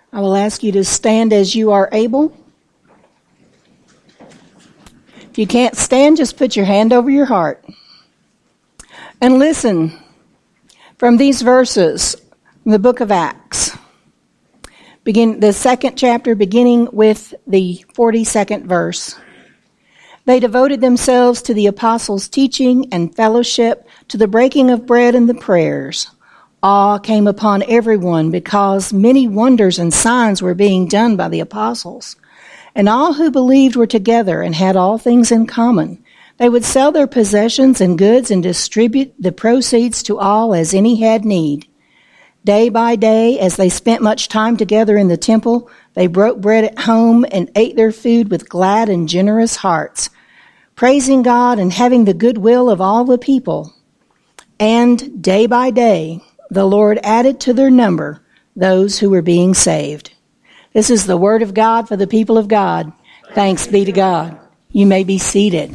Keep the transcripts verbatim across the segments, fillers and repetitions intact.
I will ask you to stand as you are able. If you can't stand, just put your hand over your heart. And listen from these verses from the book of Acts. Begin the second chapter, beginning with the forty-second verse. They devoted themselves to the apostles' teaching and fellowship, to the breaking of bread and the prayers. Awe came upon everyone because many wonders and signs were being done by the apostles. And all who believed were together and had all things in common. They would sell their possessions and goods and distribute the proceeds to all as any had need. Day by day, as they spent much time together in the temple, they broke bread at home and ate their food with glad and generous hearts, praising God and having the goodwill of all the people. And day by day, the Lord added to their number those who were being saved. This is the word of God for the people of God. Thanks be to God. You may be seated.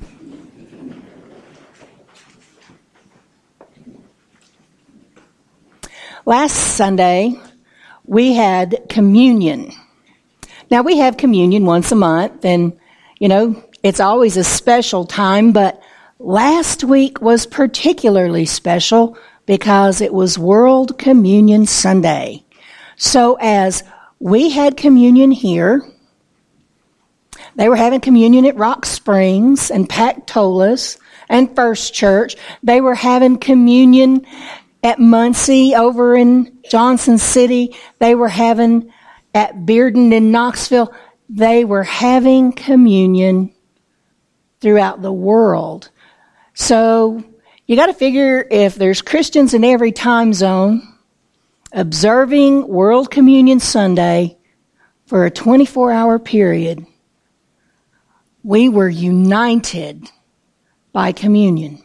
Last Sunday, we had communion. Now, we have communion once a month, and, you know, it's always a special time, but last week was particularly special because it was World Communion Sunday. So as we had communion here, they were having communion at Rock Springs and Pactolus and First Church. They were having communion at Muncie over in Johnson City. They were having at Bearden in Knoxville. They were having communion throughout the world. So you got to figure if there's Christians in every time zone observing World Communion Sunday for a twenty-four hour period, we were united by communion.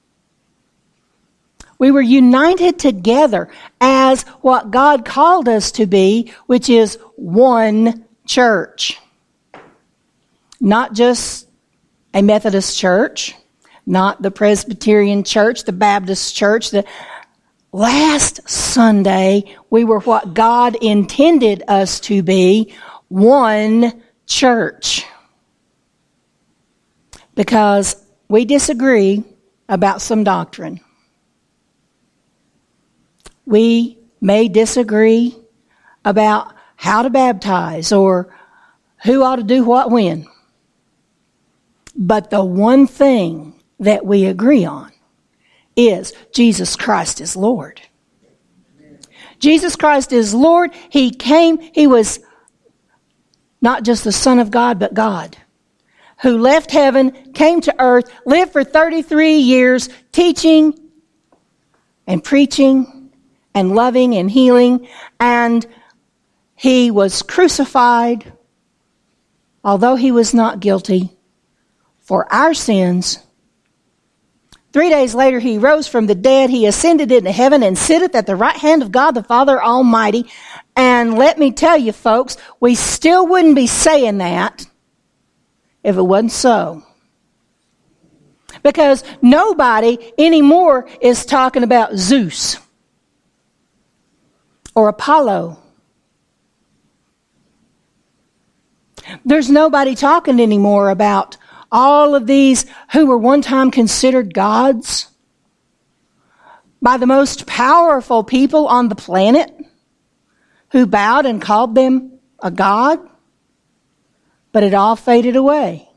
We were united together as what God called us to be, which is one church. Not just a Methodist church, not the Presbyterian church, the Baptist church. The last Sunday, we were what God intended us to be, one church. Because we disagree about some doctrine. We may disagree about how to baptize or who ought to do what when. But the one thing that we agree on is Jesus Christ is Lord. Jesus Christ is Lord. He came, he was not just the Son of God, but God, who left heaven, came to earth, lived for thirty-three years, teaching and preaching and loving and healing, and he was crucified, although he was not guilty, for our sins. Three days later, he rose from the dead. He ascended into heaven and sitteth at the right hand of God the Father Almighty. And let me tell you, folks, we still wouldn't be saying that if it wasn't so. Because nobody anymore is talking about Zeus or Apollo. There's nobody talking anymore about all of these who were one time considered gods by the most powerful people on the planet, who bowed and called them a god, but it all faded away.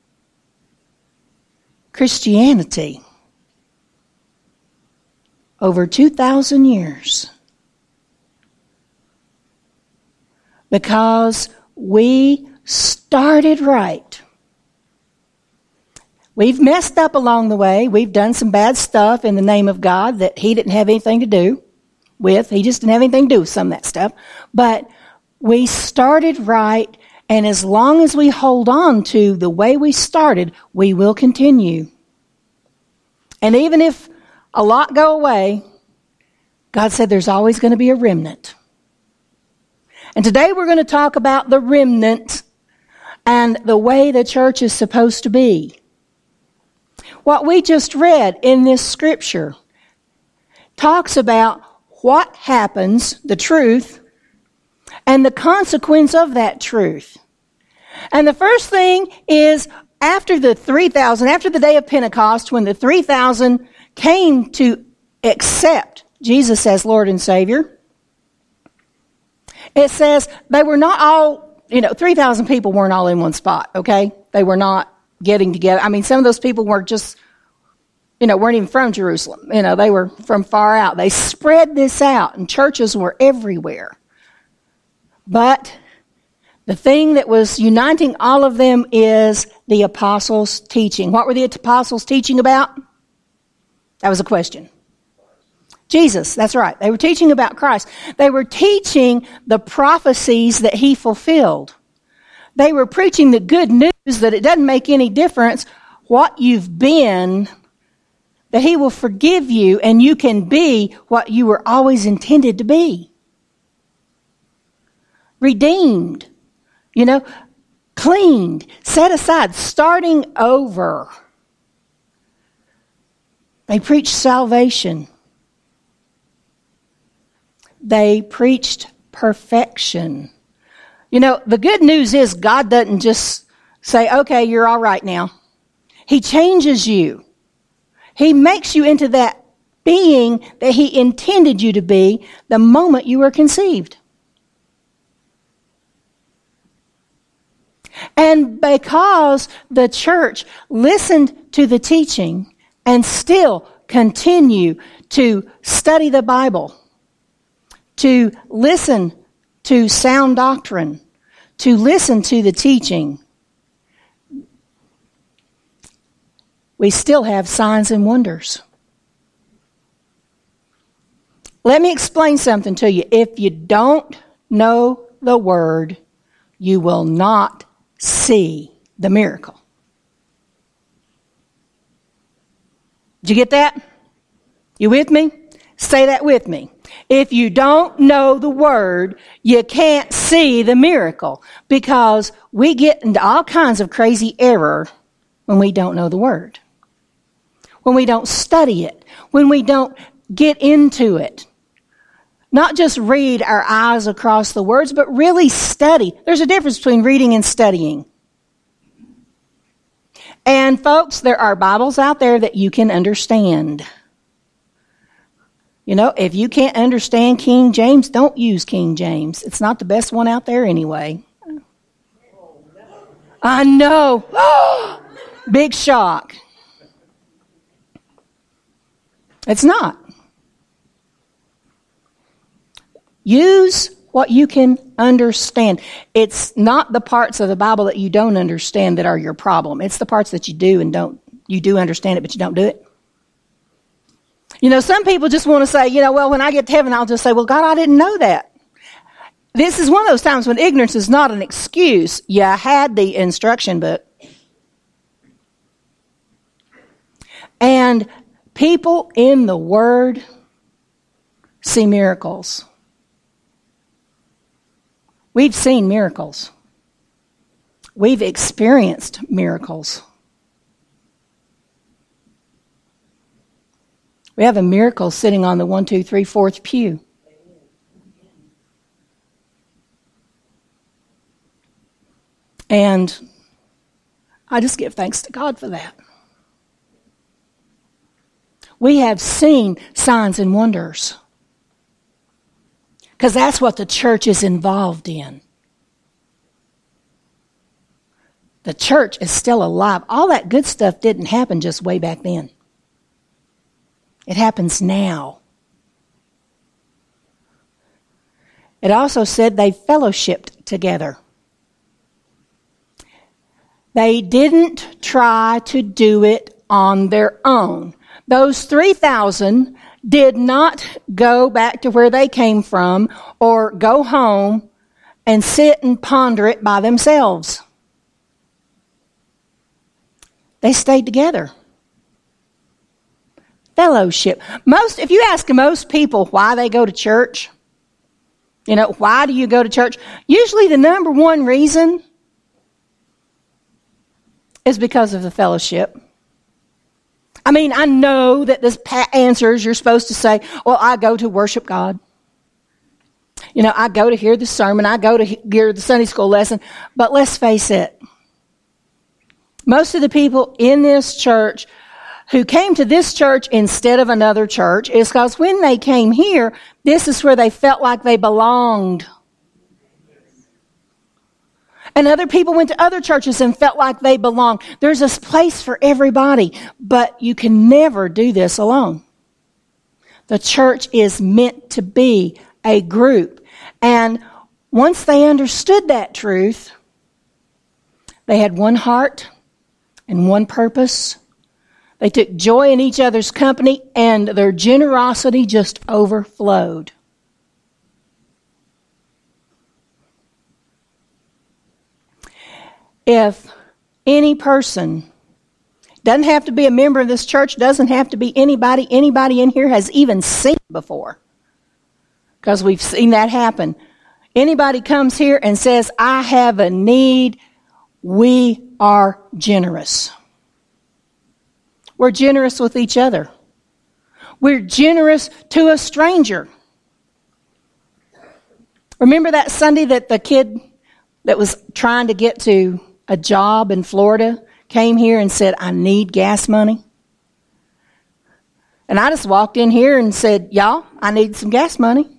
Christianity, over two thousand years, because we started right. We've messed up along the way. We've done some bad stuff in the name of God that he didn't have anything to do with. He just didn't have anything to do with some of that stuff. But we started right, and as long as we hold on to the way we started, we will continue. And even if a lot go away, God said there's always going to be a remnant. And today we're going to talk about the remnant and the way the church is supposed to be. What we just read in this scripture talks about what happens, the truth, and the consequence of that truth. And the first thing is, after the three thousand, after the day of Pentecost, when the three thousand came to accept Jesus as Lord and Savior, it says they were not all, you know, three thousand people weren't all in one spot, okay? They were not getting together. I mean, some of those people were just, you know, weren't even from Jerusalem. You know, they were from far out. They spread this out, and churches were everywhere. But the thing that was uniting all of them is the apostles' teaching. What were the apostles teaching about? That was a question. Jesus, that's right. They were teaching about Christ. They were teaching the prophecies that he fulfilled. They were preaching the good news that it doesn't make any difference what you've been, that he will forgive you and you can be what you were always intended to be. Redeemed, you know, cleaned, set aside, starting over. They preached salvation. They preached perfection. You know, the good news is God doesn't just say, okay, you're all right now. He changes you. He makes you into that being that he intended you to be the moment you were conceived. And because the church listened to the teaching and still continue to study the Bible, to listen to sound doctrine, to listen to the teaching, we still have signs and wonders. Let me explain something to you. If you don't know the Word, you will not see the miracle. Did you get that? You with me? Say that with me. If you don't know the Word, you can't see the miracle, because we get into all kinds of crazy error when we don't know the Word, when we don't study it, when we don't get into it. Not just read our eyes across the words, but really study. There's a difference between reading and studying. And folks, there are Bibles out there that you can understand. You know, if you can't understand King James, don't use King James. It's not the best one out there anyway. I know. Big shock. It's not. Use what you can understand. It's not the parts of the Bible that you don't understand that are your problem. It's the parts that you do and don't. You do understand it, but you don't do it. You know, some people just want to say, you know, well, when I get to heaven, I'll just say, well, God, I didn't know that. This is one of those times when ignorance is not an excuse. You had the instruction book. And people in the Word see miracles. We've seen miracles. We've experienced miracles. We have a miracle sitting on the one, two, three, fourth pew. And I just give thanks to God for that. We have seen signs and wonders, because that's what the church is involved in. The church is still alive. All that good stuff didn't happen just way back then. It happens now. It also said they fellowshipped together. They didn't try to do it on their own. Those three thousand did not go back to where they came from or go home and sit and ponder it by themselves. They stayed together. Fellowship. Most, if you ask most people why they go to church, you know, why do you go to church? Usually the number one reason is because of the fellowship. I mean, I know that this pat answers, you're supposed to say, well, I go to worship God. You know, I go to hear the sermon, I go to hear the Sunday school lesson, but let's face it, most of the people in this church who came to this church instead of another church is because when they came here, this is where they felt like they belonged. And other people went to other churches and felt like they belonged. There's a place for everybody, but you can never do this alone. The church is meant to be a group. And once they understood that truth, they had one heart and one purpose. They took joy in each other's company, and their generosity just overflowed. If any person, doesn't have to be a member of this church, doesn't have to be anybody, anybody in here has even seen before, because we've seen that happen. Anybody comes here and says, I have a need, we are generous. We're generous with each other. We're generous to a stranger. Remember that Sunday that the kid that was trying to get to a job in Florida came here and said, I need gas money? And I just walked in here and said, y'all, I need some gas money.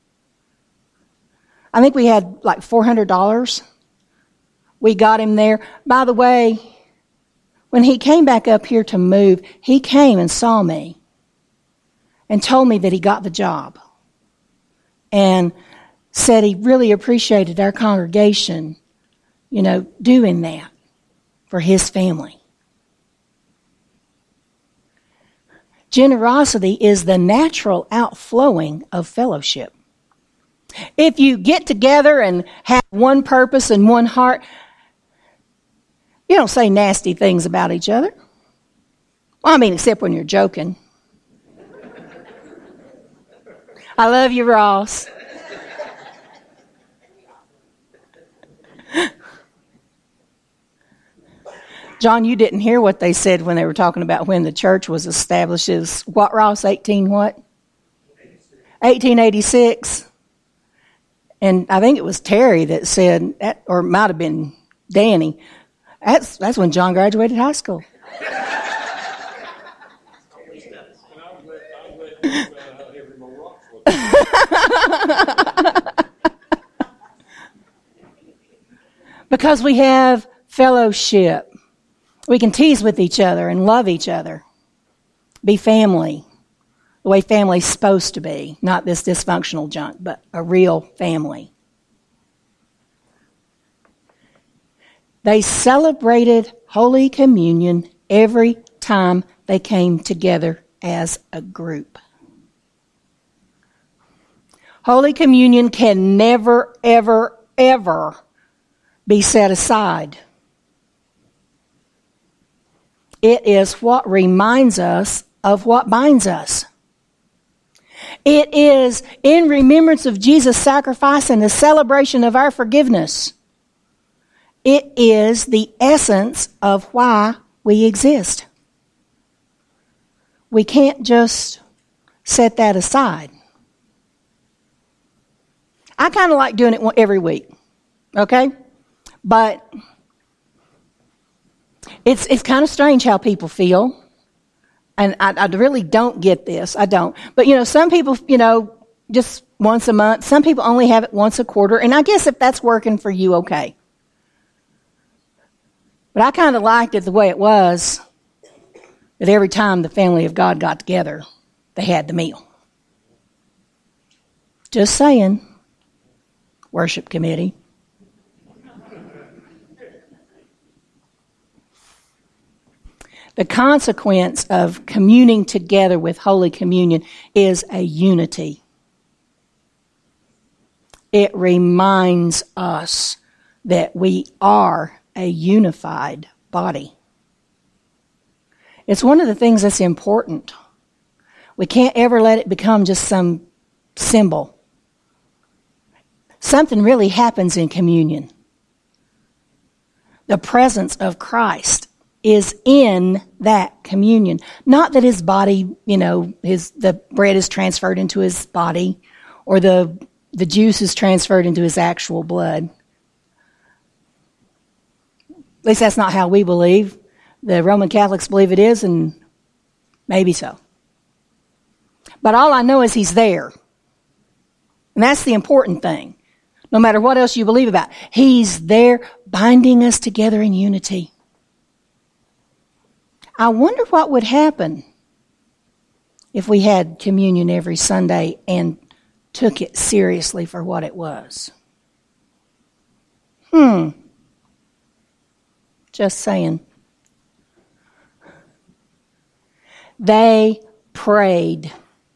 I think we had like four hundred dollars. We got him there. By the way, when he came back up here to move, he came and saw me and told me that he got the job and said he really appreciated our congregation, you know, doing that for his family. Generosity is the natural outflowing of fellowship. If you get together and have one purpose and one heart, you don't say nasty things about each other. Well, I mean, except when you're joking. I love you, Ross. John, you didn't hear what they said when they were talking about when the church was established. It was what, Ross? eighteen what? eighteen eighty-six. And I think it was Terry that said, that, or it might have been Danny, that's that's when John graduated high school. Because we have fellowship. We can tease with each other and love each other. Be family. The way family's supposed to be. Not this dysfunctional junk, but a real family. They celebrated Holy Communion every time they came together as a group. Holy Communion can never, ever, ever be set aside. It is what reminds us of what binds us. It is in remembrance of Jesus' sacrifice and the celebration of our forgiveness. It is the essence of why we exist. We can't just set that aside. I kind of like doing it every week, okay? But it's it's kind of strange how people feel. And I, I really don't get this. I don't. But, you know, some people, you know, just once a month. Some people only have it once a quarter. And I guess if that's working for you, okay. But I kind of liked it the way it was, that every time the family of God got together, they had the meal. Just saying, worship committee. The consequence of communing together with Holy Communion is a unity. It reminds us that we are a unified body. It's one of the things that's important. We can't ever let it become just some symbol. Something really happens in communion. The presence of Christ is in that communion. Not that his body, you know, his the bread is transferred into his body, or the the juice is transferred into his actual blood. At least that's not how we believe. The Roman Catholics believe it is, and maybe so. But all I know is he's there. And that's the important thing. No matter what else you believe about, he's there binding us together in unity. I wonder what would happen if we had communion every Sunday and took it seriously for what it was. Hmm. Just saying. They prayed.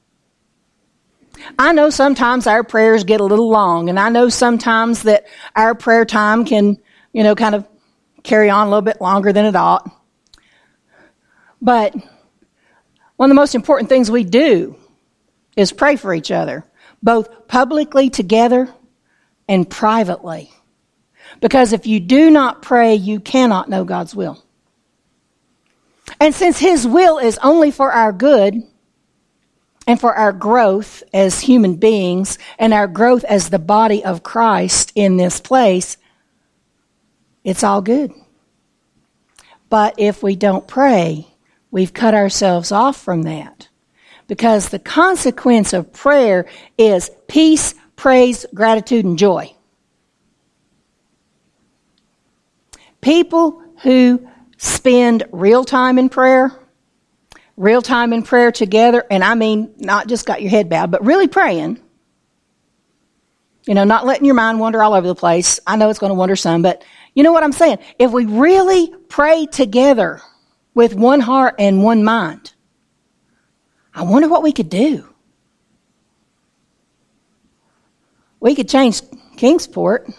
I know sometimes our prayers get a little long, and I know sometimes that our prayer time can, you know, kind of carry on a little bit longer than it ought. But one of the most important things we do is pray for each other, both publicly together and privately. Because if you do not pray, you cannot know God's will. And since his will is only for our good and for our growth as human beings and our growth as the body of Christ in this place, it's all good. But if we don't pray, we've cut ourselves off from that. Because the consequence of prayer is peace, praise, gratitude, and joy. People who spend real time in prayer, real time in prayer together, and I mean not just got your head bowed, but really praying. You know, not letting your mind wander all over the place. I know it's going to wander some, but you know what I'm saying? If we really pray together with one heart and one mind, I wonder what we could do. We could change Kingsport.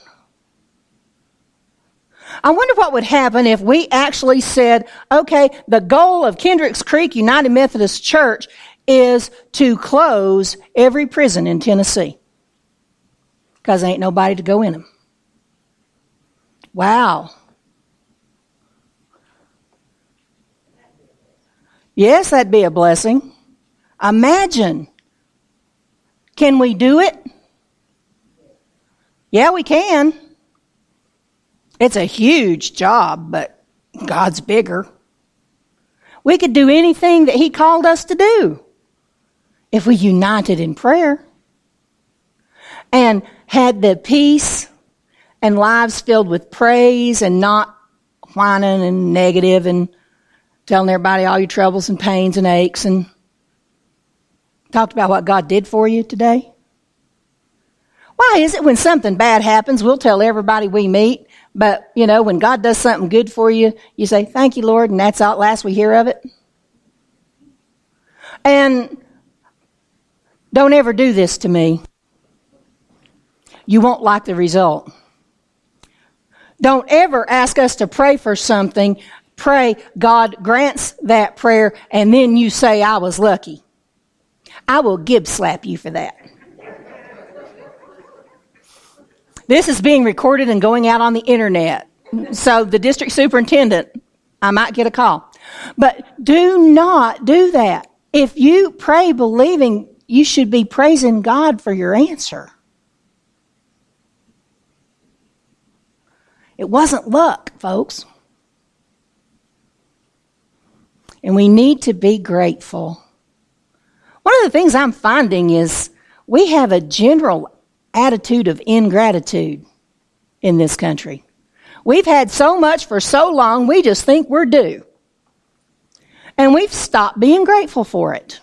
I wonder what would happen if we actually said, okay, the goal of Kendricks Creek United Methodist Church is to close every prison in Tennessee. Because there ain't nobody to go in them. Wow. Yes, that'd be a blessing. Imagine. Can we do it? Yeah, we can. It's a huge job, but God's bigger. We could do anything that he called us to do if we united in prayer and had the peace and lives filled with praise and not whining and negative and telling everybody all your troubles and pains and aches, and talked about what God did for you today. Why is it when something bad happens, we'll tell everybody we meet, but, you know, when God does something good for you, you say, thank you, Lord, and that's all last we hear of it? And don't ever do this to me. You won't like the result. Don't ever ask us to pray for something, pray God grants that prayer, and then you say, I was lucky. I will gib slap you for that. This is being recorded and going out on the internet. So the district superintendent, I might get a call. But do not do that. If you pray believing, you should be praising God for your answer. It wasn't luck, folks. And we need to be grateful. One of the things I'm finding is we have a general attitude of ingratitude in this country. We've had so much for so long, we just think we're due. And we've stopped being grateful for it.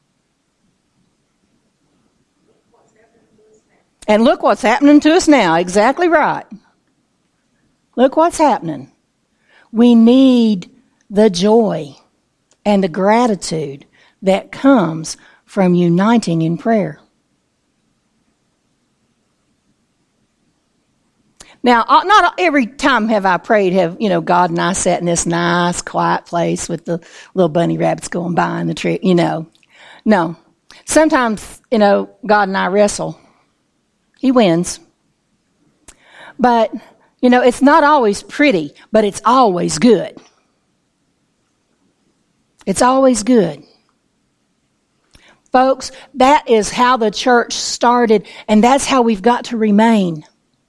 And look what's happening to us now. Exactly right. Look what's happening. We need the joy and the gratitude that comes from uniting in prayer. Now, not every time have I prayed, have, you know, God and I sat in this nice, quiet place with the little bunny rabbits going by in the tree, you know. No. Sometimes, you know, God and I wrestle. He wins. But, you know, it's not always pretty, but it's always good. It's always good. Folks, that is how the church started, and that's how we've got to remain.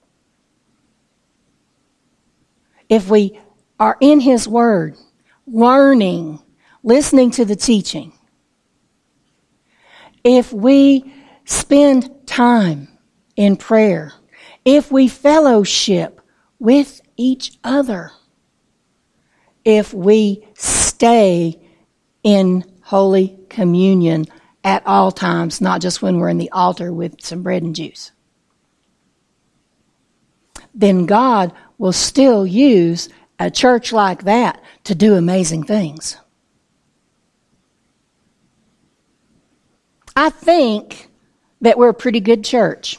If we are in His Word, learning, listening to the teaching, if we spend time in prayer, if we fellowship with each other, if we stay in Holy Communion at all times, not just when we're in the altar with some bread and juice, then God will still use a church like that to do amazing things. I think that we're a pretty good church.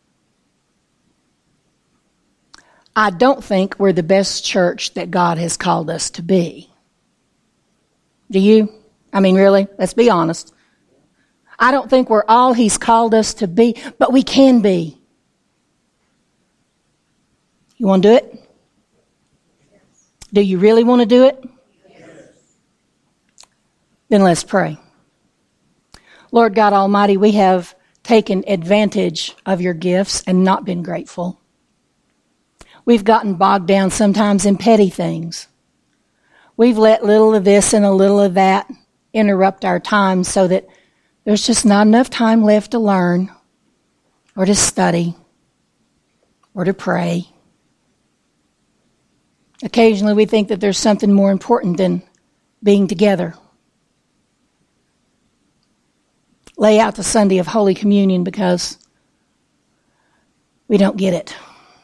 I don't think we're the best church that God has called us to be. Do you? I mean, really? Let's be honest. I don't think we're all He's called us to be, but we can be. You want to do it? Yes. Do you really want to do it? Yes. Then let's pray. Lord God Almighty, we have taken advantage of your gifts and not been grateful. We've gotten bogged down sometimes in petty things. We've let little of this and a little of that interrupt our time so that there's just not enough time left to learn or to study or to pray. Occasionally we think that there's something more important than being together. Lay out the Sunday of Holy Communion because we don't get it.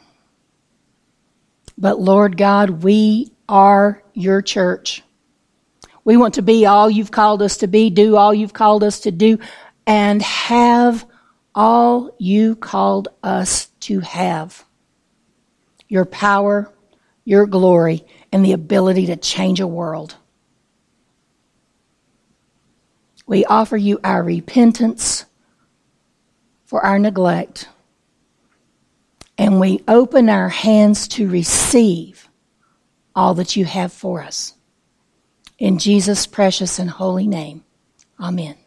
But Lord God, we are your church. We want to be all you've called us to be, do all you've called us to do, and have all you called us to have. Your power, your glory, and the ability to change a world. We offer you our repentance for our neglect, and we open our hands to receive all that you have for us. In Jesus' precious and holy name, amen.